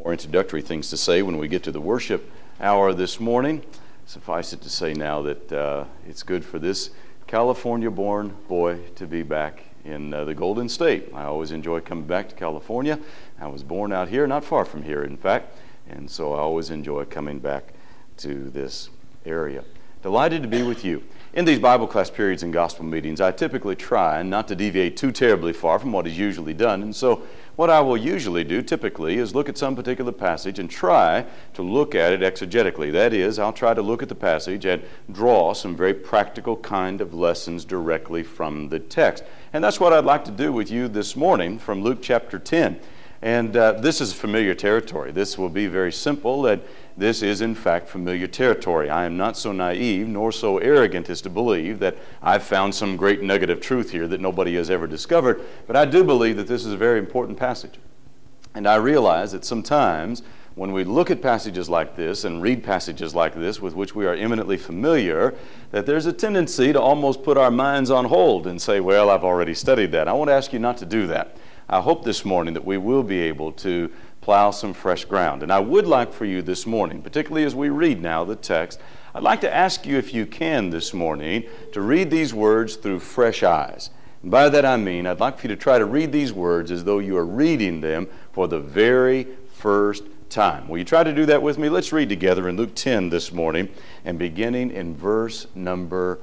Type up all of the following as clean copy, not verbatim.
more introductory things to say when we get to the worship hour this morning. Suffice it to say now that it's good for this California-born boy to be back in the Golden State. I always enjoy coming back to California. I was born out here, not far from here, in fact, and so I always enjoy coming back to this area. Delighted to be with you. In these Bible class periods and gospel meetings, I typically try not to deviate too terribly far from what is usually done, and so what I will usually do typically is look at some particular passage and try to look at it exegetically. That is, I'll try to look at the passage and draw some very practical kind of lessons directly from the text. And that's what I'd like to do with you this morning from Luke chapter 10. And this is familiar territory. This will be very simple, and this is in fact familiar territory. I am not so naive nor so arrogant as to believe that I've found some great nugget of truth here that nobody has ever discovered, but I do believe that this is a very important passage. And I realize that sometimes when we look at passages like this and read passages like this with which we are eminently familiar, that there's a tendency to almost put our minds on hold and say, well, I've already studied that. I want to ask you not to do that. I hope this morning that we will be able to plow some fresh ground. And I would like for you this morning, particularly as we read now the text, I'd like to ask you, if you can this morning, to read these words through fresh eyes. And by that I mean, I'd like for you to try to read these words as though you are reading them for the very first time. Will you try to do that with me? Let's read together in Luke 10 this morning, and beginning in verse number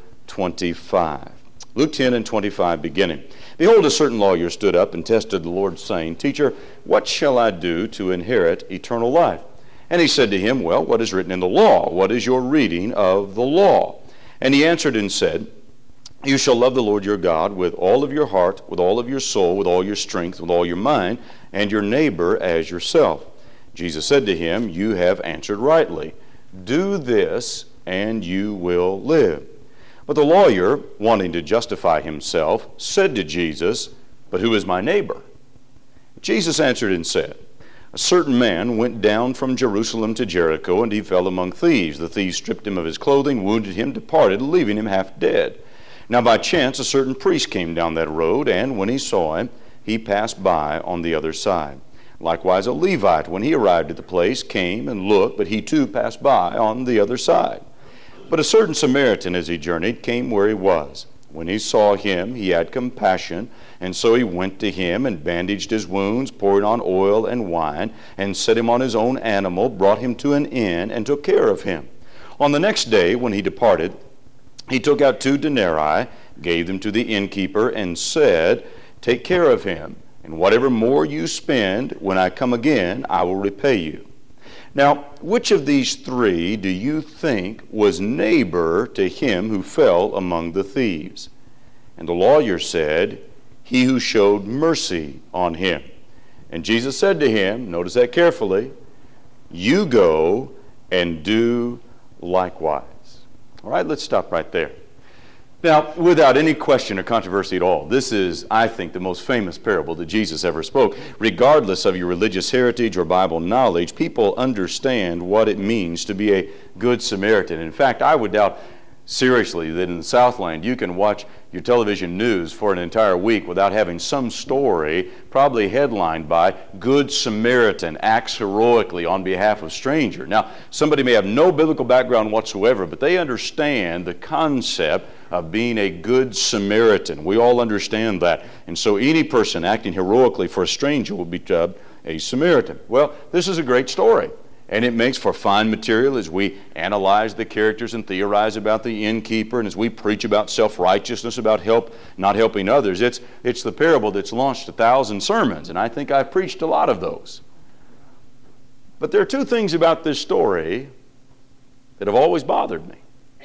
25. Luke 10 and 25 beginning. Behold, a certain lawyer stood up and tested the Lord, saying, Teacher, what shall I do to inherit eternal life? And he said to him, Well, what is written in the law? What is your reading of the law? And he answered and said, You shall love the Lord your God with all of your heart, with all of your soul, with all your strength, with all your mind, and your neighbor as yourself. Jesus said to him, You have answered rightly. Do this, and you will live. But the lawyer, wanting to justify himself, said to Jesus, But who is my neighbor? Jesus answered and said, A certain man went down from Jerusalem to Jericho, and he fell among thieves. The thieves stripped him of his clothing, wounded him, departed, leaving him half dead. Now by chance a certain priest came down that road, and when he saw him, he passed by on the other side. Likewise a Levite, when he arrived at the place, came and looked, but he too passed by on the other side. But a certain Samaritan, as he journeyed, came where he was. When he saw him, he had compassion, and so he went to him and bandaged his wounds, poured on oil and wine, and set him on his own animal, brought him to an inn, and took care of him. On the next day, when he departed, he took out 2 denarii, gave them to the innkeeper, and said, Take care of him, and whatever more you spend, when I come again, I will repay you. Now, which of these 3 do you think was neighbor to him who fell among the thieves? And the lawyer said, He who showed mercy on him. And Jesus said to him, notice that carefully, You go and do likewise. All right, let's stop right there. Now, without any question or controversy at all, this is, I think, the most famous parable that Jesus ever spoke. Regardless of your religious heritage or Bible knowledge, people understand what it means to be a good Samaritan. In fact, I would doubt seriously that in the Southland you can watch your television news for an entire week without having some story, probably headlined by Good Samaritan acts heroically on behalf of stranger. Now, somebody may have no biblical background whatsoever, but they understand the concept of being a good Samaritan. We all understand that. And so any person acting heroically for a stranger will be dubbed a Samaritan. Well, this is a great story. And it makes for fine material as we analyze the characters and theorize about the innkeeper, and as we preach about self-righteousness, about not helping others. It's the parable that's launched 1,000 sermons, and I think I've preached a lot of those. But there are 2 things about this story that have always bothered me.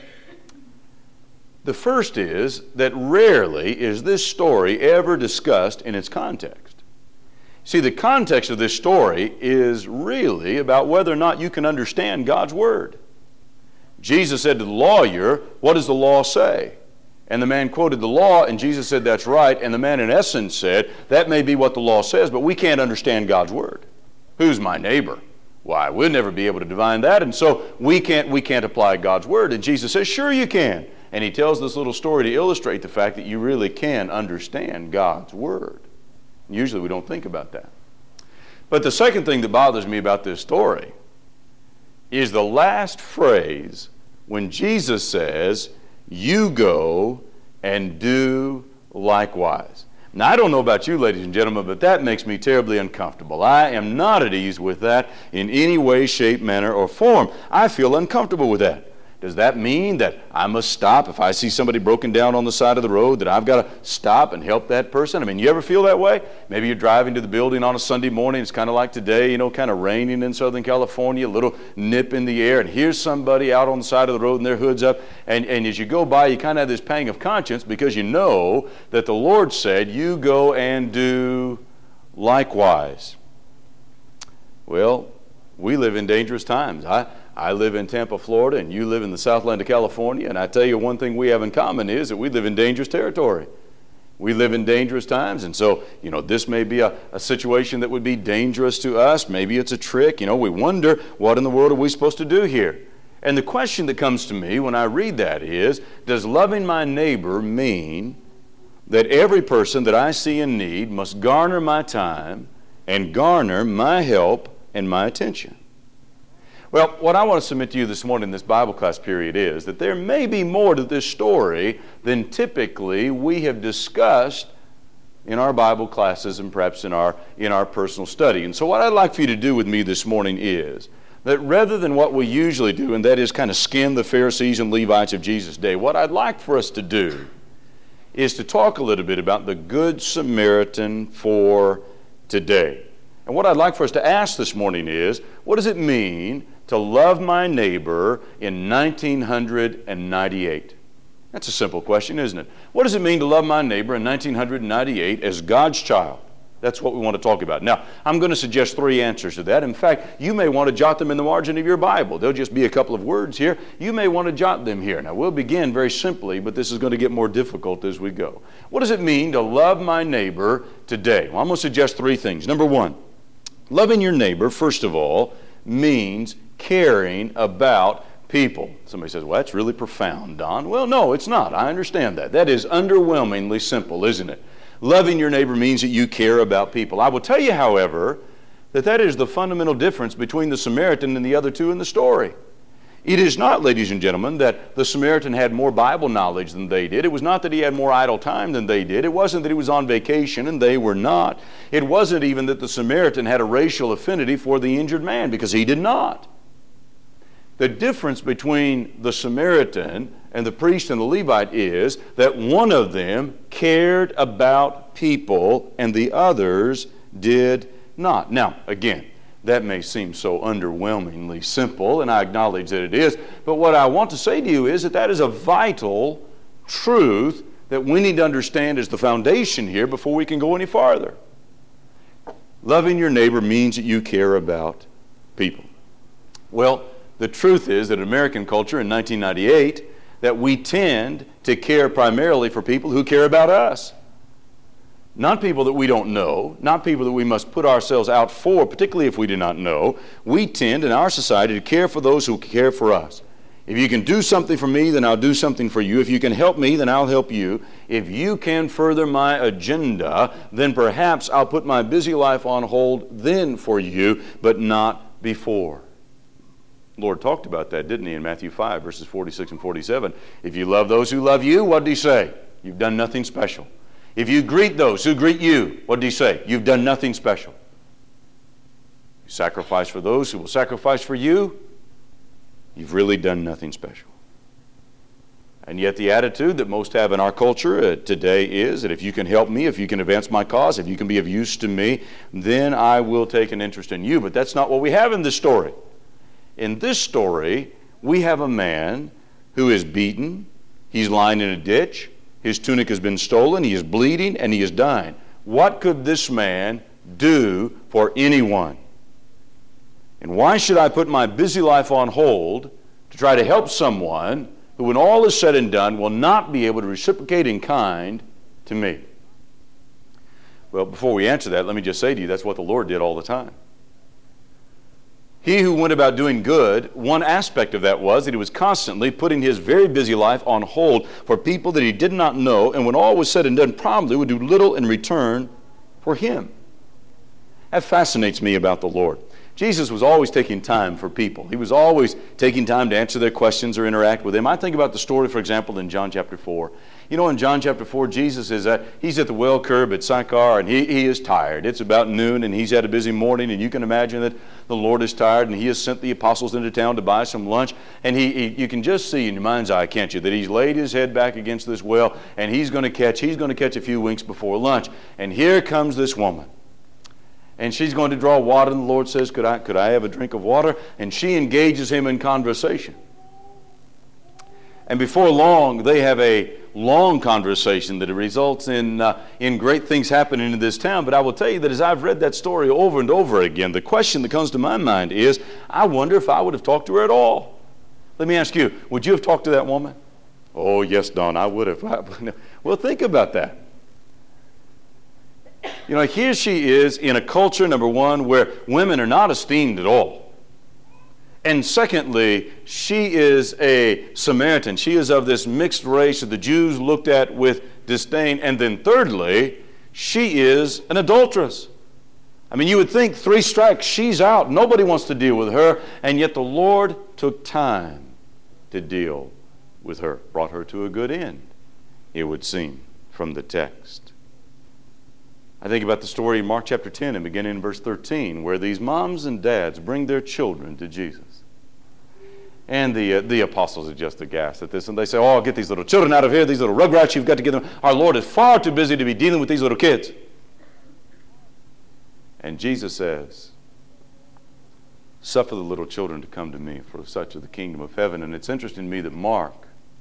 The first is that rarely is this story ever discussed in its context. See, the context of this story is really about whether or not you can understand God's Word. Jesus said to the lawyer, What does the law say? And the man quoted the law, and Jesus said, That's right. And the man in essence said, That may be what the law says, but we can't understand God's Word. Who's my neighbor? Why, we'll never be able to divine that, and so we can't apply God's Word. And Jesus says, Sure you can. And he tells this little story to illustrate the fact that you really can understand God's Word. Usually we don't think about that. But the second thing that bothers me about this story is the last phrase when Jesus says, "You go and do likewise." Now, I don't know about you, ladies and gentlemen, but that makes me terribly uncomfortable. I am not at ease with that in any way, shape, manner, or form. I feel uncomfortable with that. Does that mean that I must stop if I see somebody broken down on the side of the road, that I've got to stop and help that person? I mean, you ever feel that way? Maybe you're driving to the building on a Sunday morning. It's kind of like today, kind of raining in Southern California, a little nip in the air, and here's somebody out on the side of the road and their hood's up. And as you go by, you kind of have this pang of conscience because you know that the Lord said, "You go and do likewise." Well, we live in dangerous times. I live in Tampa, Florida, and you live in the Southland of California, and I tell you one thing we have in common is that we live in dangerous territory. We live in dangerous times, and so, this may be a situation that would be dangerous to us. Maybe it's a trick. We wonder, what in the world are we supposed to do here? And the question that comes to me when I read that is, does loving my neighbor mean that every person that I see in need must garner my time and garner my help and my attention? Well, what I want to submit to you this morning in this Bible class period is that there may be more to this story than typically we have discussed in our Bible classes and perhaps in our personal study. And so what I'd like for you to do with me this morning is that rather than what we usually do, and that is kind of skin the Pharisees and Levites of Jesus' day, what I'd like for us to do is to talk a little bit about the Good Samaritan for today. And what I'd like for us to ask this morning is, what does it mean to love my neighbor in 1998? That's a simple question, isn't it? What does it mean to love my neighbor in 1998 as God's child? That's what we want to talk about. Now, I'm going to suggest 3 answers to that. In fact, you may want to jot them in the margin of your Bible. There'll just be a couple of words here. You may want to jot them here. Now, we'll begin very simply, but this is going to get more difficult as we go. What does it mean to love my neighbor today? Well, I'm going to suggest 3 things. Number 1, loving your neighbor, first of all, means caring about people. Somebody says, "Well, that's really profound, Don." Well, no, it's not. I understand that. That is underwhelmingly simple, isn't it? Loving your neighbor means that you care about people. I will tell you, however, that is the fundamental difference between the Samaritan and the other 2 in the story. It is not, ladies and gentlemen, that the Samaritan had more Bible knowledge than they did. It was not that he had more idle time than they did. It wasn't that he was on vacation and they were not. It wasn't even that the Samaritan had a racial affinity for the injured man, because he did not. The difference between the Samaritan and the priest and the Levite is that one of them cared about people and the others did not. Now, again, that may seem so underwhelmingly simple, and I acknowledge that it is, but what I want to say to you is that is a vital truth that we need to understand as the foundation here before we can go any farther. Loving your neighbor means that you care about people. Well, the truth is that in American culture in 1998, that we tend to care primarily for people who care about us. Not people that we don't know, not people that we must put ourselves out for, particularly if we do not know. We tend in our society to care for those who care for us. If you can do something for me, then I'll do something for you. If you can help me, then I'll help you. If you can further my agenda, then perhaps I'll put my busy life on hold then for you, but not before. The Lord talked about that, didn't he, in Matthew 5, verses 46 and 47. If you love those who love you, what did he say? You've done nothing special. If you greet those who greet you, what did he say? You've done nothing special. You sacrifice for those who will sacrifice for you, you've really done nothing special. And yet the attitude that most have in our culture today is that if you can help me, if you can advance my cause, if you can be of use to me, then I will take an interest in you. But that's not what we have in this story. In this story, we have a man who is beaten, he's lying in a ditch, his tunic has been stolen, he is bleeding, and he is dying. What could this man do for anyone? And why should I put my busy life on hold to try to help someone who, when all is said and done, will not be able to reciprocate in kind to me? Well, before we answer that, let me just say to you, that's what the Lord did all the time. He who went about doing good, one aspect of that was that he was constantly putting his very busy life on hold for people that he did not know, and when all was said and done, probably would do little in return for him. That fascinates me about the Lord. Jesus was always taking time for people. He was always taking time to answer their questions or interact with them. I think about the story, for example, in John chapter 4. You know, in John chapter 4, Jesus he's at the well curb at Sychar, and he is tired. It's about noon, and he's had a busy morning, and you can imagine that the Lord is tired, and he has sent the apostles into town to buy some lunch, and you can just see in your mind's eye, can't you, that he's laid his head back against this well, and he's going to catch a few winks before lunch. And here comes this woman. And she's going to draw water, and the Lord says, could I have a drink of water? And she engages him in conversation. And before long, they have a long conversation that results in great things happening in this town. But I will tell you that as I've read that story over and over again, the question that comes to my mind is, I wonder if I would have talked to her at all. Let me ask you, would you have talked to that woman? Oh, yes, Don, I would have. Well, think about that. You know, here she is in a culture, number one, where women are not esteemed at all. And secondly, she is a Samaritan. She is of this mixed race that the Jews looked at with disdain. And then thirdly, she is an adulteress. I mean, you would think 3 strikes, she's out. Nobody wants to deal with her. And yet the Lord took time to deal with her, brought her to a good end, it would seem, from the text. I think about the story in Mark chapter 10 and beginning in verse 13, where these moms and dads bring their children to Jesus. And the apostles are just aghast at this, and they say, oh, get these little children out of here, these little rugrats, you've got to get them. Our Lord is far too busy to be dealing with these little kids. And Jesus says, suffer the little children to come to me, for such is the kingdom of heaven. And it's interesting to me that Mark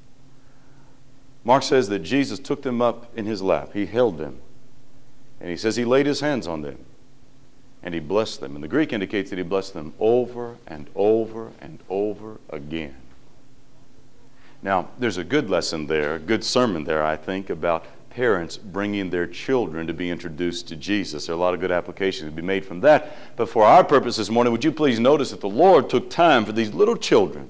says that Jesus took them up in his lap. He held them. And he says he laid his hands on them and he blessed them. And the Greek indicates that he blessed them over and over and over again. Now, there's a good lesson there, a good sermon there, I think, about parents bringing their children to be introduced to Jesus. There are a lot of good applications to be made from that. But for our purpose this morning, would you please notice that the Lord took time for these little children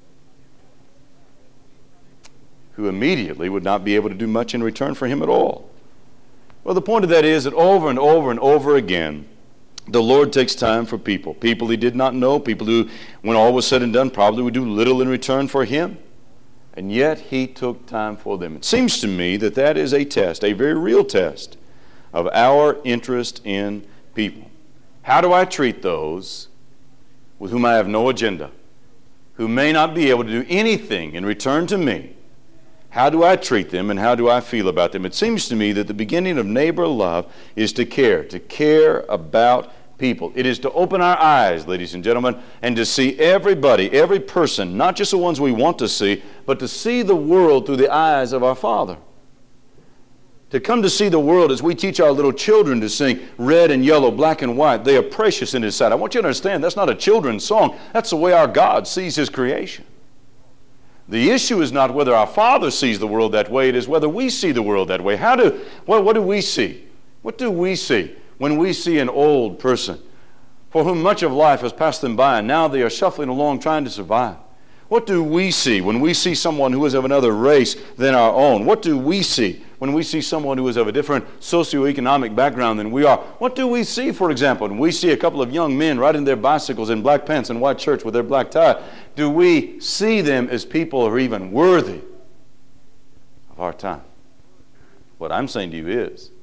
who immediately would not be able to do much in return for him at all. Well, the point of that is that over and over and over again, the Lord takes time for people he did not know, people who, when all was said and done, probably would do little in return for him. And yet he took time for them. It seems to me that that is a test, a very real test of our interest in people. How do I treat those with whom I have no agenda, who may not be able to do anything in return to me? How do I treat them and how do I feel about them? It seems to me that the beginning of neighbor love is to care about people. It is to open our eyes, ladies and gentlemen, and to see everybody, every person, not just the ones we want to see, but to see the world through the eyes of our Father. To come to see the world as we teach our little children to sing red and yellow, black and white. They are precious in His sight. I want you to understand that's not a children's song. That's the way our God sees His creation. The issue is not whether our Father sees the world that way. It is whether we see the world that way. What do we see? What do we see when we see an old person for whom much of life has passed them by and now they are shuffling along trying to survive? What do we see when we see someone who is of another race than our own? What do we see when we see someone who is of a different socioeconomic background than we are? What do we see, for example, when we see a couple of young men riding their bicycles in black pants and white shirts with their black tie? Do we see them as people who are even worthy of our time? What I'm saying to you is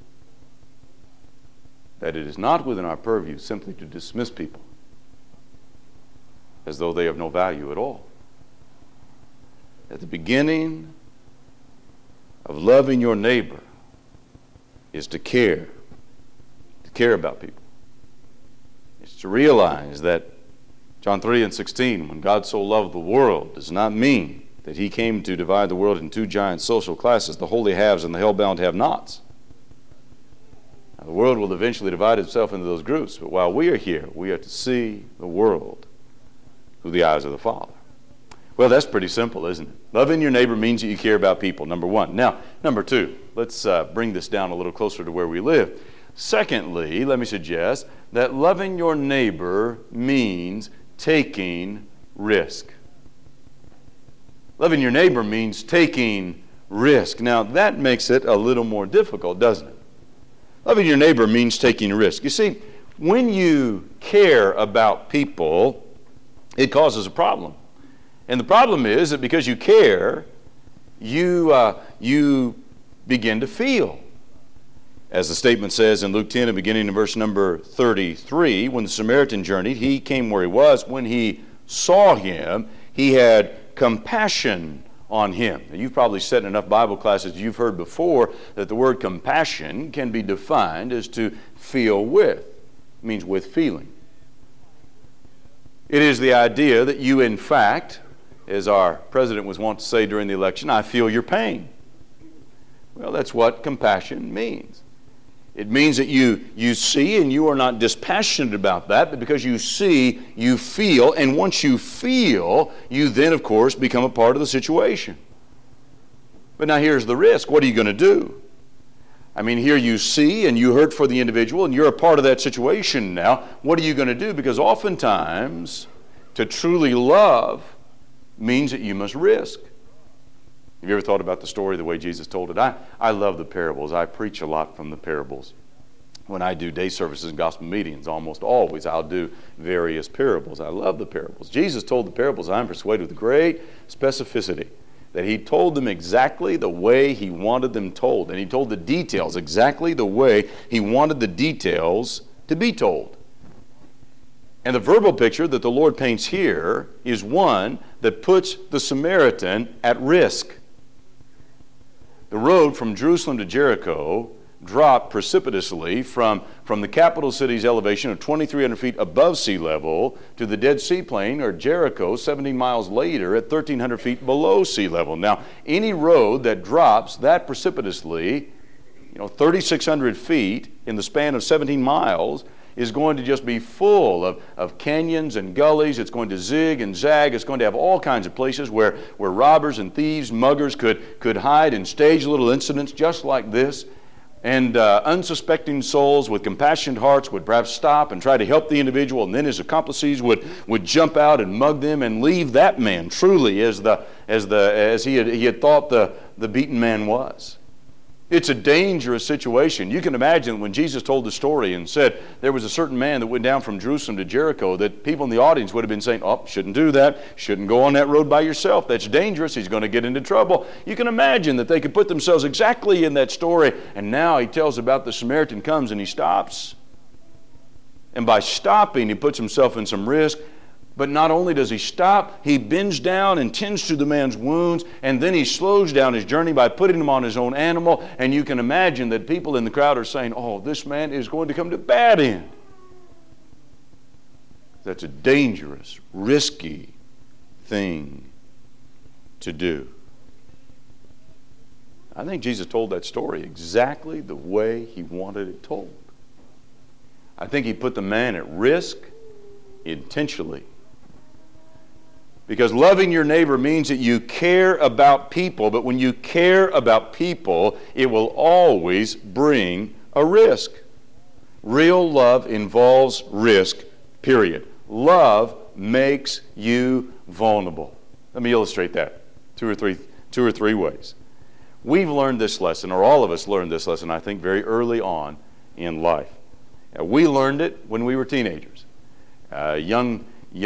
that it is not within our purview simply to dismiss people as though they have no value at all. At the beginning of loving your neighbor is to care about people. It's to realize that John 3:16, when God so loved the world, does not mean that He came to divide the world into two giant social classes, the holy haves and the hell-bound have-nots. Now, the world will eventually divide itself into those groups, but while we are here, we are to see the world through the eyes of the Father. Well, that's pretty simple, isn't it? Loving your neighbor means that you care about people, number one. Now, number two, let's bring this down a little closer to where we live. Secondly, let me suggest that loving your neighbor means taking risk. Loving your neighbor means taking risk. Now, that makes it a little more difficult, doesn't it? Loving your neighbor means taking risk. You see, when you care about people, it causes a problem. And the problem is that because you care, you begin to feel. As the statement says in Luke 10, beginning in verse number 33, when the Samaritan journeyed, he came where he was. When he saw him, he had compassion on him. Now, you've probably sat in enough Bible classes, you've heard before that the word compassion can be defined as to feel with. It means with feeling. It is the idea that you, in fact, as our president was wont to say during the election, I feel your pain. Well, that's what compassion means. It means that you see and you are not dispassionate about that, but because you see, you feel, and once you feel, you then, of course, become a part of the situation. But now here's the risk. What are you going to do? I mean, here you see and you hurt for the individual and you're a part of that situation now. What are you going to do? Because oftentimes, to truly love means that you must risk. Have you ever thought about the story the way Jesus told it? I love the parables. I preach a lot from the parables. When I do day services and gospel meetings, almost always I'll do various parables. I love the parables. Jesus told the parables, I'm persuaded, with great specificity, that he told them exactly the way he wanted them told. And he told the details exactly the way he wanted the details to be told. And the verbal picture that the Lord paints here is one that puts the Samaritan at risk. The road from Jerusalem to Jericho dropped precipitously from the capital city's elevation of 2,300 feet above sea level to the Dead Sea Plain, or Jericho, 17 miles later at 1,300 feet below sea level. Now, any road that drops that precipitously, 3,600 feet in the span of 17 miles, is going to just be full of canyons and gullies. It's going to zig and zag. It's going to have all kinds of places where robbers and thieves, muggers could hide and stage little incidents just like this. And unsuspecting souls with compassionate hearts would perhaps stop and try to help the individual, and then his accomplices would jump out and mug them and leave that man truly as he had thought the beaten man was. It's a dangerous situation. You can imagine when Jesus told the story and said there was a certain man that went down from Jerusalem to Jericho, that people in the audience would have been saying, oh, shouldn't do that. Shouldn't go on that road by yourself. That's dangerous. He's going to get into trouble. You can imagine that they could put themselves exactly in that story. And now he tells about the Samaritan comes and he stops. And by stopping, he puts himself in some risk. But not only does he stop, he bends down and tends to the man's wounds, and then he slows down his journey by putting him on his own animal. And you can imagine that people in the crowd are saying, oh, this man is going to come to bad end. That's a dangerous, risky thing to do. I think Jesus told that story exactly the way he wanted it told. I think he put the man at risk intentionally. Because loving your neighbor means that you care about people, but when you care about people, it will always bring a risk. Real love involves risk, period. Love makes you vulnerable. Let me illustrate that two or three ways. We've learned this lesson, or all of us learned this lesson, I think, very early on in life. We learned it when we were teenagers. Young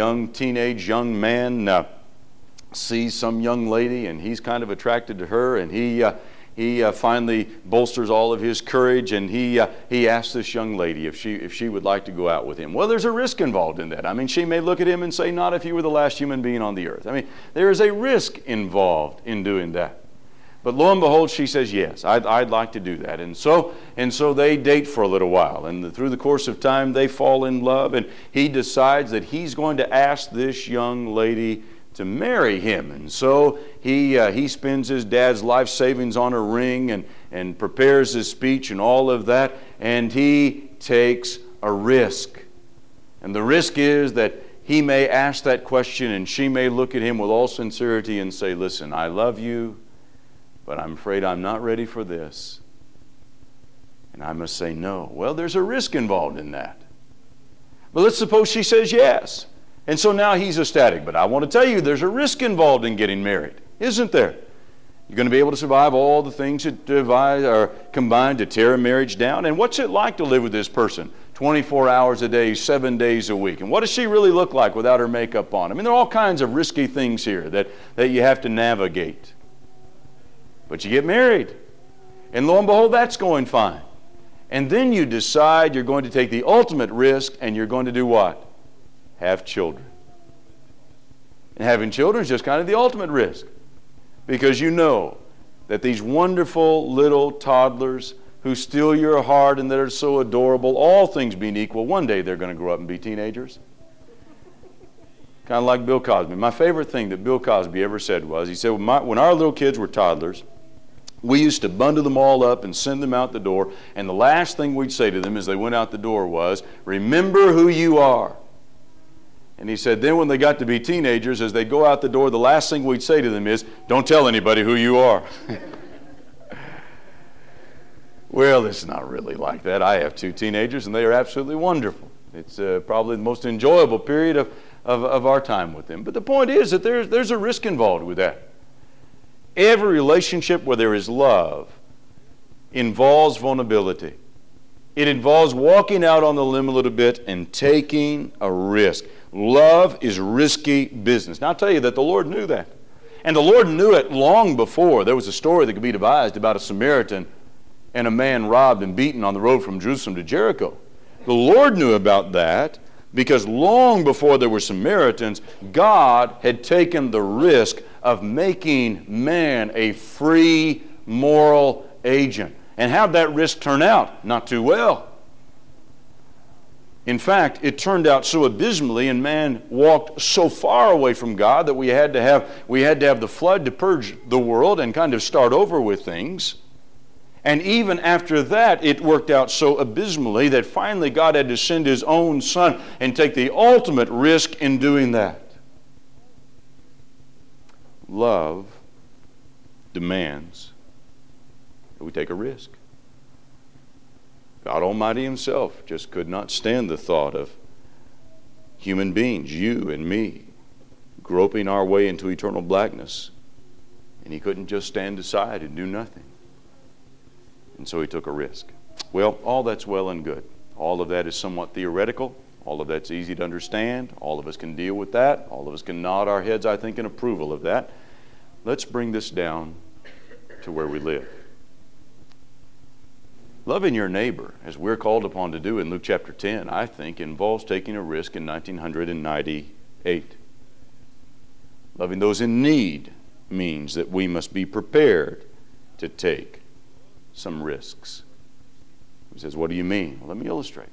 man sees some young lady and he's kind of attracted to her, and he finally bolsters all of his courage, and he asks this young lady if she would like to go out with him. Well, there's a risk involved in that. I mean, she may look at him and say, not if you were the last human being on the earth. I mean, there is a risk involved in doing that. But lo and behold, she says, yes, I'd like to do that. And so they date for a little while. And through the course of time, they fall in love. And he decides that he's going to ask this young lady to marry him. And so he spends his dad's life savings on a ring and prepares his speech and all of that. And he takes a risk. And the risk is that he may ask that question, and she may look at him with all sincerity and say, listen, I love you, but I'm afraid I'm not ready for this. And I must say no. Well, there's a risk involved in that. But let's suppose she says yes. And so now he's ecstatic. But I want to tell you, there's a risk involved in getting married, isn't there? You're going to be able to survive all the things that are combined to tear a marriage down. And what's it like to live with this person 24 hours a day, 7 days a week. And what does she really look like without her makeup on? I mean, there are all kinds of risky things here that you have to navigate. But you get married, and lo and behold, that's going fine. And then you decide you're going to take the ultimate risk, and you're going to do what? Have children. And having children is just kind of the ultimate risk, because you know that these wonderful little toddlers who steal your heart and that are so adorable, all things being equal, one day they're going to grow up and be teenagers. Kind of like Bill Cosby. My favorite thing that Bill Cosby ever said was, he said, when our little kids were toddlers, we used to bundle them all up and send them out the door, and the last thing we'd say to them as they went out the door was, remember who you are. And he said, then when they got to be teenagers, as they go out the door, the last thing we'd say to them is, don't tell anybody who you are. Well, it's not really like that. I have 2 teenagers, and they are absolutely wonderful. It's probably the most enjoyable period of our time with them. But the point is that there's a risk involved with that. Every relationship where there is love involves vulnerability. It involves walking out on the limb a little bit and taking a risk. Love is risky business. Now, I'll tell you that the Lord knew that. And the Lord knew it long before. There was a story that could be devised about a Samaritan and a man robbed and beaten on the road from Jerusalem to Jericho. The Lord knew about that because long before there were Samaritans, God had taken the risk of making man a free moral agent. And how'd that risk turn out? Not too well. In fact, it turned out so abysmally, and man walked so far away from God that we had to have the flood to purge the world and kind of start over with things. And even after that, it worked out so abysmally that finally God had to send His own Son and take the ultimate risk in doing that. Love demands that we take a risk. God Almighty Himself just could not stand the thought of human beings, you and me, groping our way into eternal blackness. And He couldn't just stand aside and do nothing. And so He took a risk. Well, all that's well and good. All of that is somewhat theoretical. All of that's easy to understand. All of us can deal with that. All of us can nod our heads, I think, in approval of that. Let's bring this down to where we live. Loving your neighbor, as we're called upon to do in Luke chapter 10, I think involves taking a risk in 1998. Loving those in need means that we must be prepared to take some risks. He says, what do you mean? Well, let me illustrate.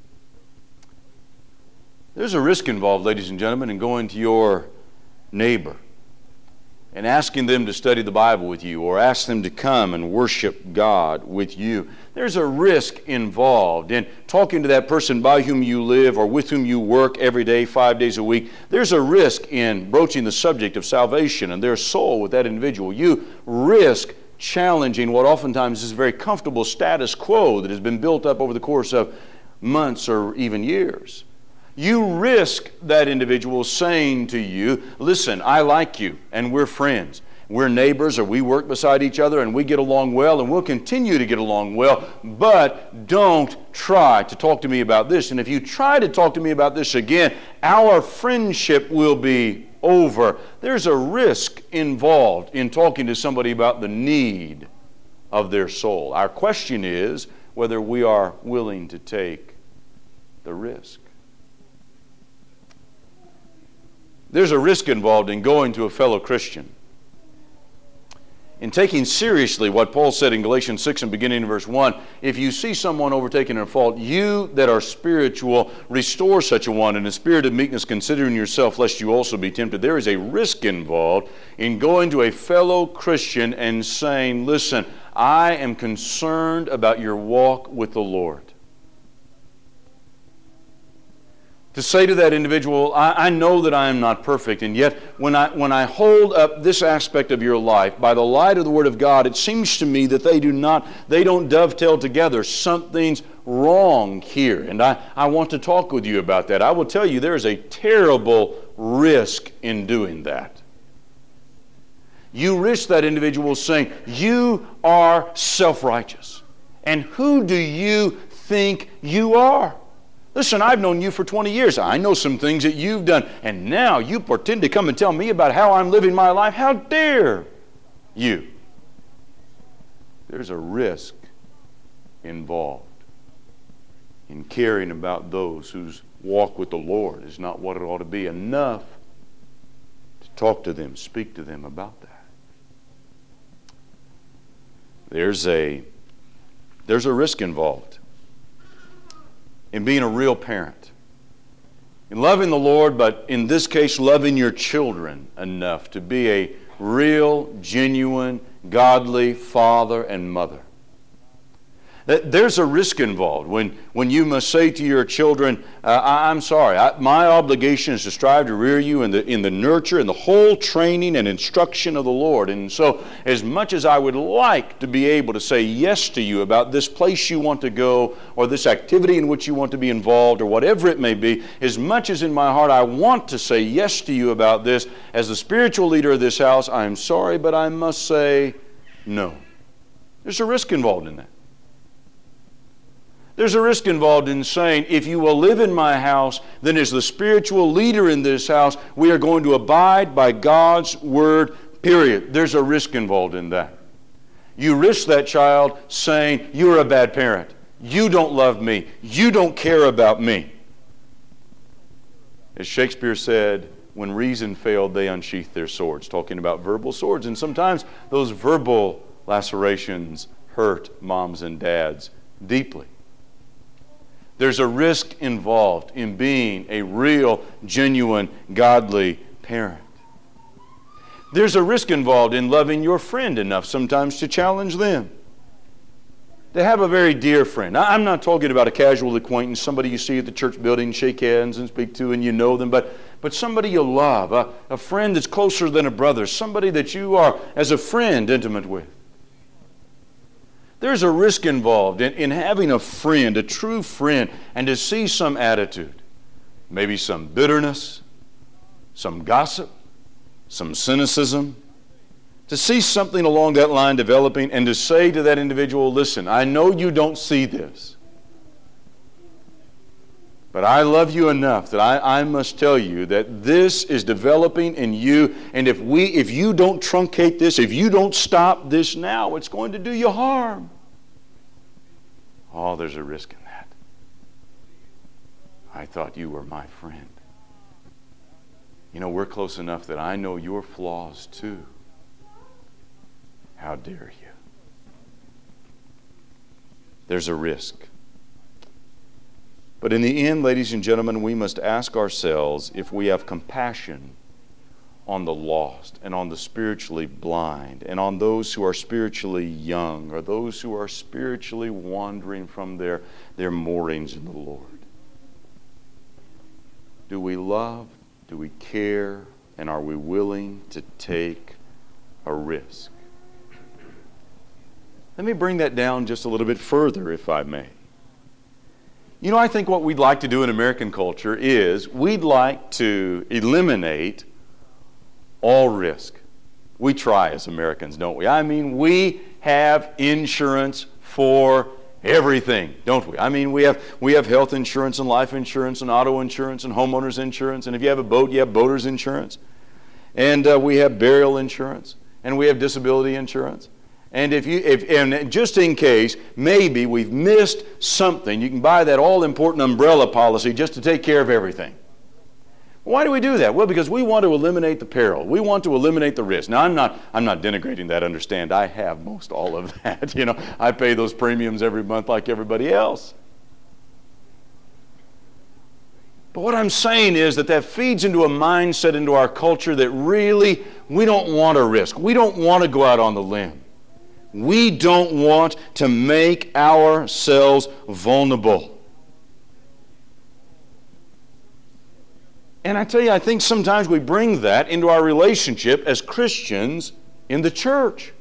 There's a risk involved, ladies and gentlemen, in going to your neighbor and asking them to study the Bible with you, or ask them to come and worship God with you. There's a risk involved in talking to that person by whom you live or with whom you work every day, 5 days a week. There's a risk in broaching the subject of salvation and their soul with that individual. You risk challenging what oftentimes is a very comfortable status quo that has been built up over the course of months or even years. You risk that individual saying to you, listen, I like you and we're friends. We're neighbors, or we work beside each other and we get along well and we'll continue to get along well, but don't try to talk to me about this. And if you try to talk to me about this again, our friendship will be over. There's a risk involved in talking to somebody about the need of their soul. Our question is whether we are willing to take the risk. There's a risk involved in going to a fellow Christian, in taking seriously what Paul said in Galatians 6 and beginning in verse 1. If you see someone overtaken in a fault, you that are spiritual, restore such a one in a spirit of meekness, considering yourself, lest you also be tempted. There is a risk involved in going to a fellow Christian and saying, listen, I am concerned about your walk with the Lord. To say to that individual, I know that I am not perfect, and yet when I hold up this aspect of your life by the light of the Word of God, it seems to me that they don't dovetail together. Something's wrong here, and I want to talk with you about that. I will tell you there is a terrible risk in doing that. You risk that individual saying, you are self-righteous, and who do you think you are? Listen, I've known you for 20 years. I know some things that you've done. And now you pretend to come and tell me about how I'm living my life. How dare you? There's a risk involved in caring about those whose walk with the Lord is not what it ought to be, enough to talk to them, speak to them about that. There's a risk involved in being a real parent, in loving the Lord, but in this case, loving your children enough to be a real, genuine, godly father and mother. There's a risk involved when you must say to your children, I'm sorry, my obligation is to strive to rear you in the nurture and the whole training and instruction of the Lord. And so as much as I would like to be able to say yes to you about this place you want to go or this activity in which you want to be involved or whatever it may be, as much as in my heart I want to say yes to you about this, as the spiritual leader of this house, I'm sorry, but I must say no. There's a risk involved in that. There's a risk involved in saying, if you will live in my house, then as the spiritual leader in this house, we are going to abide by God's word, period. There's a risk involved in that. You risk that child saying, you're a bad parent. You don't love me. You don't care about me. As Shakespeare said, when reason failed, they unsheathed their swords, talking about verbal swords. And sometimes those verbal lacerations hurt moms and dads deeply. There's a risk involved in being a real, genuine, godly parent. There's a risk involved in loving your friend enough sometimes to challenge them. To have a very dear friend. Now, I'm not talking about a casual acquaintance, somebody you see at the church building, shake hands and speak to and you know them, but somebody you love, a friend that's closer than a brother, somebody that you are, as a friend, intimate with. There's a risk involved in having a friend, a true friend, and to see some attitude, maybe some bitterness, some gossip, some cynicism, to see something along that line developing and to say to that individual, listen, I know you don't see this, but I love you enough that I must tell you that this is developing in you, and if you don't truncate this, if you don't stop this now, it's going to do you harm. Oh, there's a risk in that. I thought you were my friend. You know, we're close enough that I know your flaws too. How dare you? There's a risk. But in the end, ladies and gentlemen, we must ask ourselves if we have compassion on the lost and on the spiritually blind and on those who are spiritually young or those who are spiritually wandering from their moorings in the Lord. Do we love? Do we care? And are we willing to take a risk? Let me bring that down just a little bit further, if I may. You know, I think what we'd like to do in American culture is we'd like to eliminate all risk. We try as Americans, don't we? I mean, we have insurance for everything, don't we? I mean, we have health insurance and life insurance and auto insurance and homeowners insurance, and if you have a boat, you have boaters insurance, and we have burial insurance, and we have disability insurance. And and just in case, maybe we've missed something, you can buy that all-important umbrella policy just to take care of everything. Why do we do that? Well, because we want to eliminate the peril. We want to eliminate the risk. Now, I'm not denigrating that. Understand, I have most all of that. You know, I pay those premiums every month like everybody else. But what I'm saying is that feeds into a mindset into our culture that really we don't want to risk. We don't want to go out on the limb. We don't want to make ourselves vulnerable. And I tell you, I think sometimes we bring that into our relationship as Christians in the church.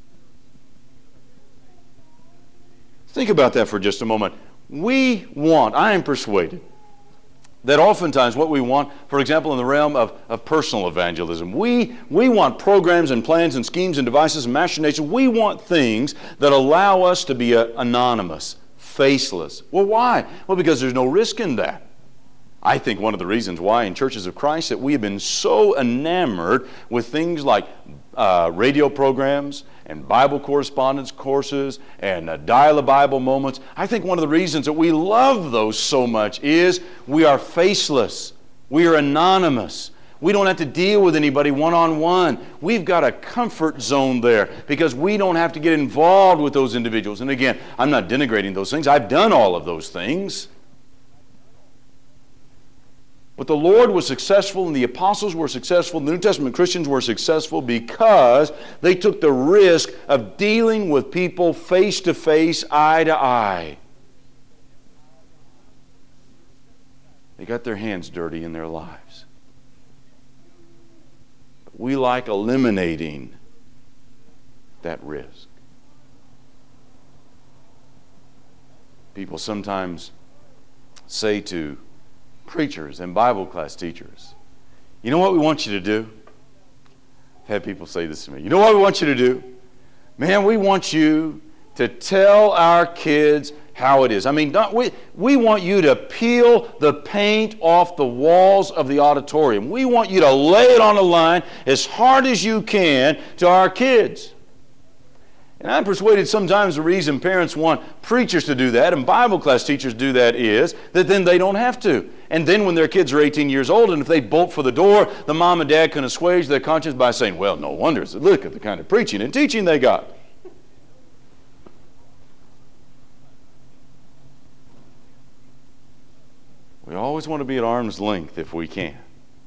Think about that for just a moment. I am persuaded that oftentimes what we want, for example, in the realm of personal evangelism, we want programs and plans and schemes and devices and machinations. We want things that allow us to be anonymous, faceless. Well, why? Well, because there's no risk in that. I think one of the reasons why in churches of Christ that we have been so enamored with things like radio programs and Bible correspondence courses and Dial a Bible moments, I think one of the reasons that we love those so much is we are faceless. We are anonymous. We don't have to deal with anybody one-on-one. We've got a comfort zone there because we don't have to get involved with those individuals. And again, I'm not denigrating those things. I've done all of those things. But the Lord was successful and the apostles were successful, the New Testament Christians were successful because they took the risk of dealing with people face to face, eye to eye. They got their hands dirty in their lives. But we like eliminating that risk. People sometimes say to preachers and Bible class teachers, you know what we want you to do? I've had people say this to me. You know what we want you to do? Man, we want you to tell our kids how it is. I mean, we want you to peel the paint off the walls of the auditorium. We want you to lay it on the line as hard as you can to our kids. And I'm persuaded sometimes the reason parents want preachers to do that and Bible class teachers do that is that then they don't have to. And then when their kids are 18 years old and if they bolt for the door, the mom and dad can assuage their conscience by saying, well, no wonder. Look at the kind of preaching and teaching they got. We always want to be at arm's length if we can.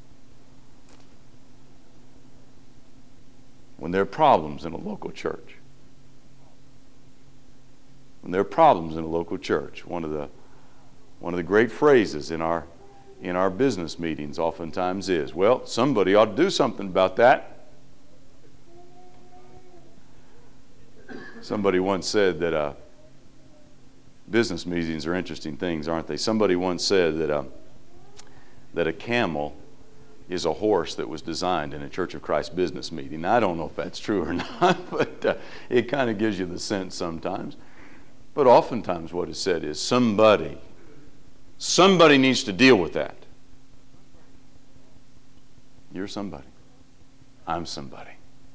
When there are problems in a local church. When there are problems in a local church, one of the great phrases in our business meetings oftentimes is, well, somebody ought to do something about that. Somebody once said that business meetings are interesting things, aren't they? Somebody once said that a camel is a horse that was designed in a Church of Christ business meeting. Now, I don't know if that's true or not, but it kind of gives you the sense sometimes. But oftentimes what is said is somebody needs to deal with that. You're somebody. I'm somebody.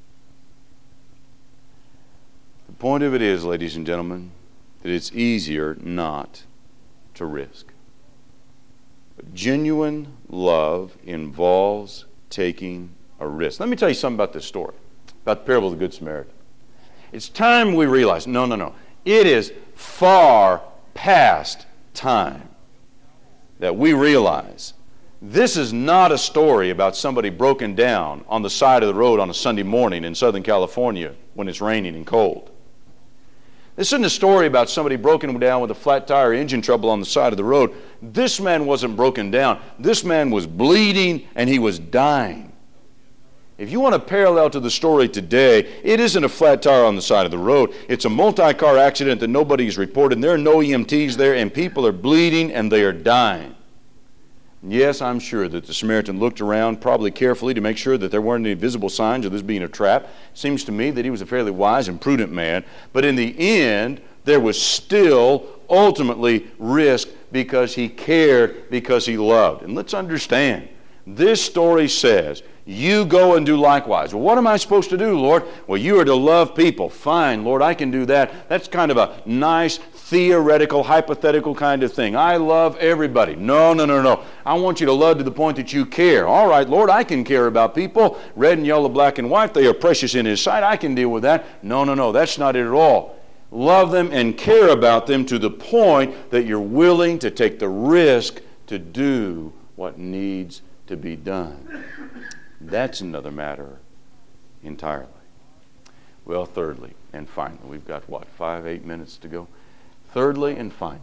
The point of it is, ladies and gentlemen, that it's easier not to risk. But genuine love involves taking a risk. Let me tell you something about this story, about the parable of the Good Samaritan. It's time we realize, no. It is far past time that we realize this is not a story about somebody broken down on the side of the road on a Sunday morning in Southern California when it's raining and cold. This isn't a story about somebody broken down with a flat tire, engine trouble on the side of the road. This man wasn't broken down. This man was bleeding and he was dying. If you want a parallel to the story today, it isn't a flat tire on the side of the road. It's a multi-car accident that nobody's reported. There are no EMTs there, and people are bleeding and they are dying. Yes, I'm sure that the Samaritan looked around probably carefully to make sure that there weren't any visible signs of this being a trap. Seems to me that he was a fairly wise and prudent man. But in the end, there was still ultimately risk because he cared, because he loved. And let's understand, this story says, you go and do likewise. Well, what am I supposed to do, Lord? Well, you are to love people. Fine, Lord, I can do that. That's kind of a nice, theoretical, hypothetical kind of thing. I love everybody. No. I want you to love to the point that you care. All right, Lord, I can care about people. Red and yellow, black and white, they are precious in His sight. I can deal with that. No, that's not it at all. Love them and care about them to the point that you're willing to take the risk to do what needs to be done. That's another matter entirely. Well, thirdly and finally, we've got 8 minutes to go. Thirdly and finally,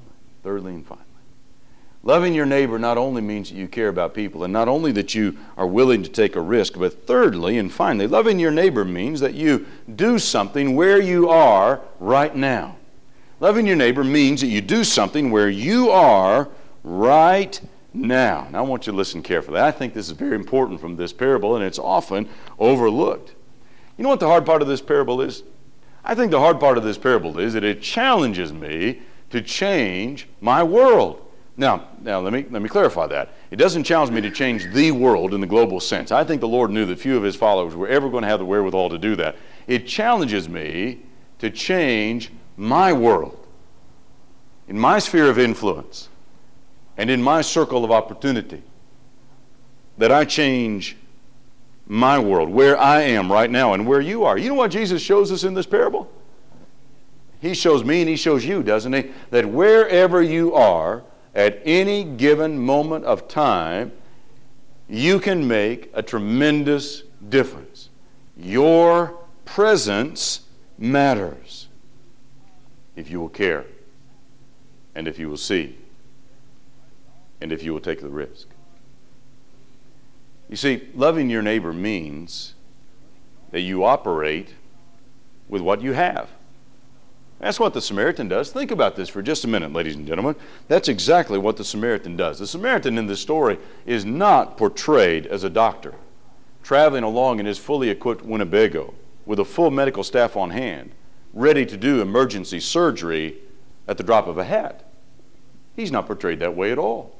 loving your neighbor not only means that you care about people and not only that you are willing to take a risk, but thirdly and finally, loving your neighbor means that you do something where you are right now. Loving your neighbor means that you do something where you are right now. Now I want you to listen carefully. I think this is very important from this parable, and it's often overlooked. You know what the hard part of this parable is? I think the hard part of this parable is that it challenges me to change my world. Now let me clarify that. It doesn't challenge me to change the world in the global sense. I think the Lord knew that few of his followers were ever going to have the wherewithal to do that. It challenges me to change my world, in my sphere of influence, and in my circle of opportunity. That I change my world, where I am right now and where you are. You know what Jesus shows us in this parable? He shows me and he shows you, doesn't he? That wherever you are, at any given moment of time, you can make a tremendous difference. Your presence matters if you will care, and if you will see, and if you will take the risk. You see, loving your neighbor means that you operate with what you have. That's what the Samaritan does. Think about this for just a minute, ladies and gentlemen. That's exactly what the Samaritan does. The Samaritan in this story is not portrayed as a doctor, traveling along in his fully equipped Winnebago with a full medical staff on hand, ready to do emergency surgery at the drop of a hat. He's not portrayed that way at all.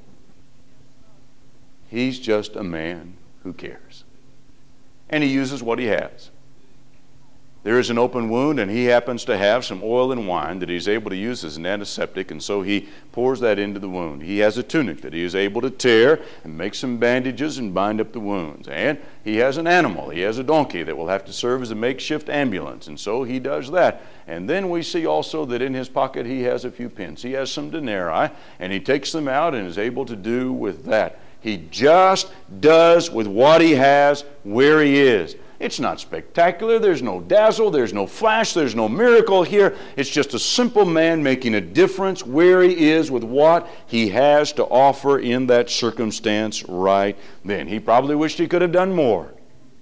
He's just a man who cares. And he uses what he has. There is an open wound, and he happens to have some oil and wine that he's able to use as an antiseptic, and so he pours that into the wound. He has a tunic that he is able to tear and make some bandages and bind up the wounds. And he has an animal. He has a donkey that will have to serve as a makeshift ambulance, and so he does that. And then we see also that in his pocket he has a few pence. He has some denarii, and he takes them out and is able to do with that. He just does with what he has where he is. It's not spectacular. There's no dazzle. There's no flash. There's no miracle here. It's just a simple man making a difference where he is with what he has to offer in that circumstance right then. He probably wished he could have done more,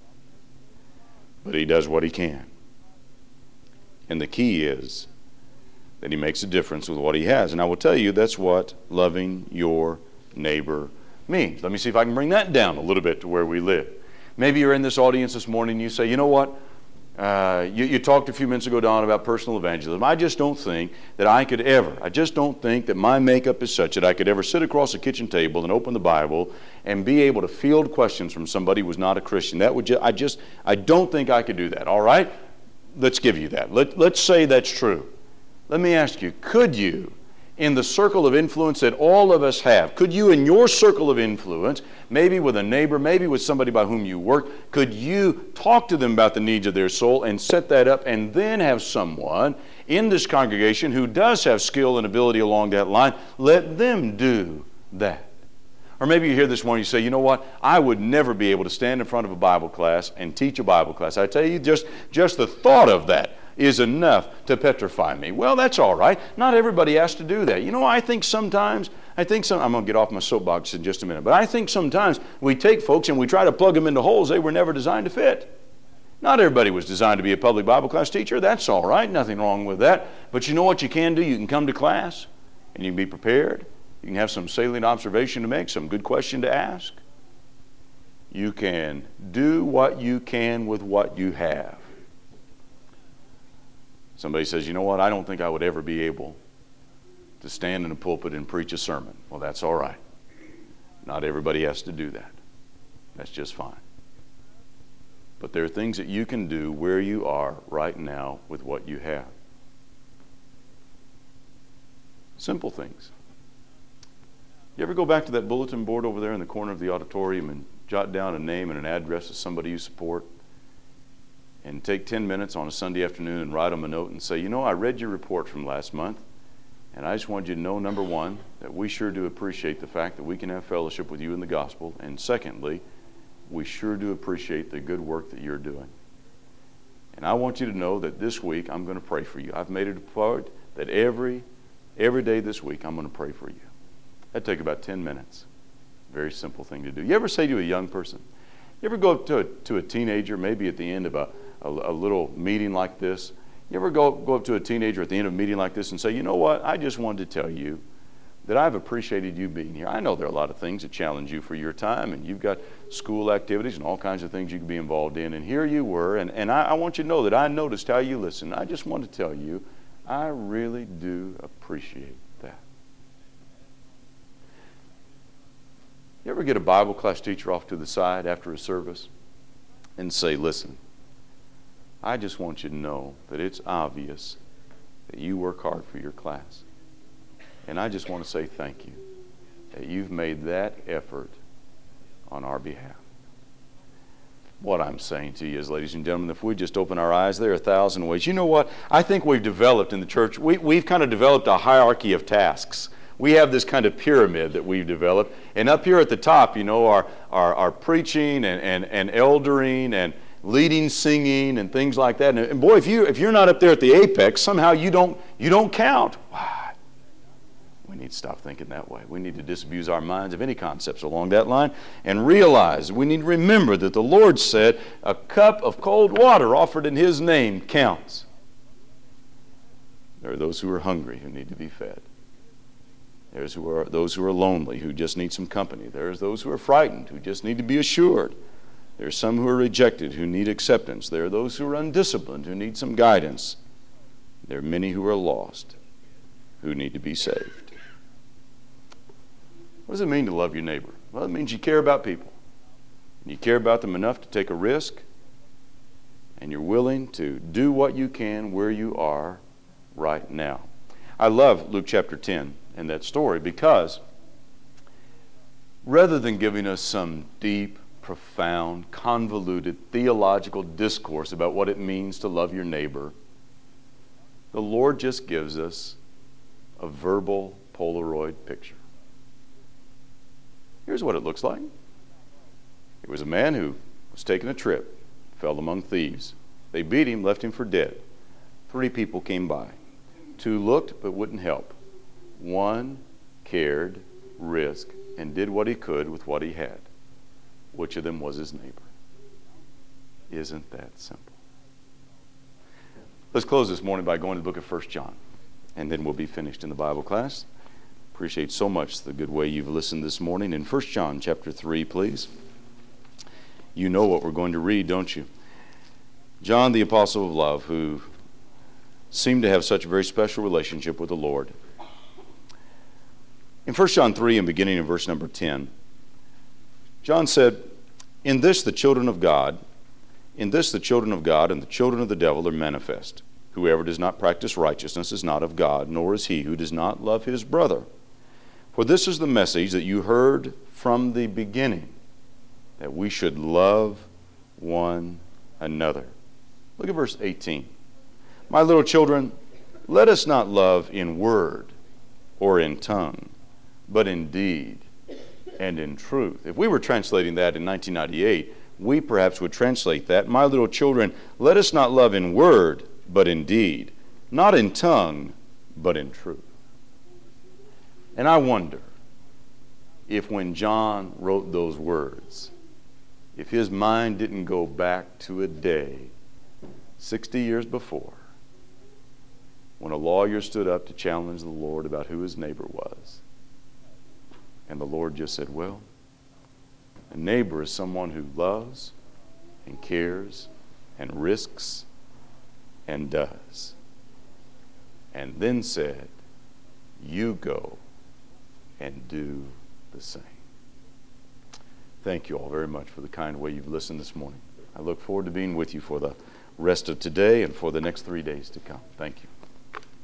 but he does what he can. And the key is that he makes a difference with what he has. And I will tell you, that's what loving your neighbor means. Let me see if I can bring that down a little bit to where we live. Maybe you're in this audience this morning and you say, you know what? You talked a few minutes ago, Don, about personal evangelism. I just don't think that I just don't think that my makeup is such that I could ever sit across a kitchen table and open the Bible and be able to field questions from somebody who was not a Christian. I don't think I could do that. All right? Let's give you that. Let's say that's true. Let me ask you, could you, in the circle of influence that all of us have, could you in your circle of influence, maybe with a neighbor, maybe with somebody by whom you work, could you talk to them about the needs of their soul and set that up, and then have someone in this congregation who does have skill and ability along that line, let them do that? Or maybe you hear this morning, you say, you know what, I would never be able to stand in front of a Bible class and teach a Bible class. I tell you, just the thought of that is enough to petrify me. Well, that's all right. Not everybody has to do that. You know, I'm going to get off my soapbox in just a minute, but I think sometimes we take folks and we try to plug them into holes they were never designed to fit. Not everybody was designed to be a public Bible class teacher. That's all right. Nothing wrong with that. But you know what you can do? You can come to class and you can be prepared. You can have some salient observation to make, some good question to ask. You can do what you can with what you have. Somebody says, you know what, I don't think I would ever be able to stand in a pulpit and preach a sermon. Well, that's all right. Not everybody has to do that. That's just fine. But there are things that you can do where you are right now with what you have. Simple things. You ever go back to that bulletin board over there in the corner of the auditorium and jot down a name and an address of somebody you support? And take 10 minutes on a Sunday afternoon and write them a note and say, you know, I read your report from last month, and I just wanted you to know, number one, that we sure do appreciate the fact that we can have fellowship with you in the gospel, and secondly, we sure do appreciate the good work that you're doing. And I want you to know that this week I'm going to pray for you. I've made it a point that every day this week I'm going to pray for you. That'd take about 10 minutes. Very simple thing to do. You ever say to a young person, you ever go up to a teenager, maybe at the end of a little meeting like this, you ever go up to a teenager at the end of a meeting like this and say, you know what, I just wanted to tell you that I've appreciated you being here. I know there are a lot of things that challenge you for your time, and you've got school activities and all kinds of things you can be involved in, and here you were, and I want you to know that I noticed how you listened. I just want to tell you, I really do appreciate that. You ever get a Bible class teacher off to the side after a service and say, listen, I just want you to know that it's obvious that you work hard for your class. And I just want to say thank you that you've made that effort on our behalf. What I'm saying to you is, ladies and gentlemen, if we just open our eyes, there are 1,000 ways. You know what? I think we've developed in the church, we've kind of developed a hierarchy of tasks. We have this kind of pyramid that we've developed. And up here at the top, you know, are preaching and eldering and leading singing and things like that. And boy, if you're not up there at the apex, somehow you don't count. Wow. We need to stop thinking that way. We need to disabuse our minds of any concepts along that line and realize, we need to remember that the Lord said a cup of cold water offered in His name counts. There are those who are hungry who need to be fed. There's those who are lonely who just need some company. There's those who are frightened who just need to be assured. There are some who are rejected who need acceptance. There are those who are undisciplined who need some guidance. There are many who are lost who need to be saved. What does it mean to love your neighbor? Well, it means you care about people. You care about them enough to take a risk, and you're willing to do what you can where you are right now. I love Luke chapter 10 and that story because rather than giving us some deep, profound, convoluted theological discourse about what it means to love your neighbor, the Lord just gives us a verbal Polaroid picture. Here's what it looks like. It was a man who was taking a trip, fell among thieves. They beat him, left him for dead. 3 people came by. 2 looked but wouldn't help. 1 cared, risked, and did what he could with what he had. Which of them was his neighbor? Isn't that simple? Let's close this morning by going to the book of 1 John, and then we'll be finished in the Bible class. Appreciate so much the good way you've listened this morning. In 1 John chapter 3, please. You know what we're going to read, don't you? John, the apostle of love, who seemed to have such a very special relationship with the Lord. In 1 John 3, and beginning in verse number 10, John said, in this the children of God and the children of the devil are manifest. Whoever does not practice righteousness is not of God, nor is he who does not love his brother. For this is the message that you heard from the beginning, that we should love one another. Look at verse 18. My little children, let us not love in word or in tongue, but in deed and in truth. If we were translating that in 1998, we perhaps would translate that, my little children, let us not love in word, but in deed, not in tongue, but in truth. And I wonder if when John wrote those words, if his mind didn't go back to a day 60 years before when a lawyer stood up to challenge the Lord about who his neighbor was. And the Lord just said, well, a neighbor is someone who loves and cares and risks and does. And then said, you go and do the same. Thank you all very much for the kind way you've listened this morning. I look forward to being with you for the rest of today and for the next 3 days to come. Thank you.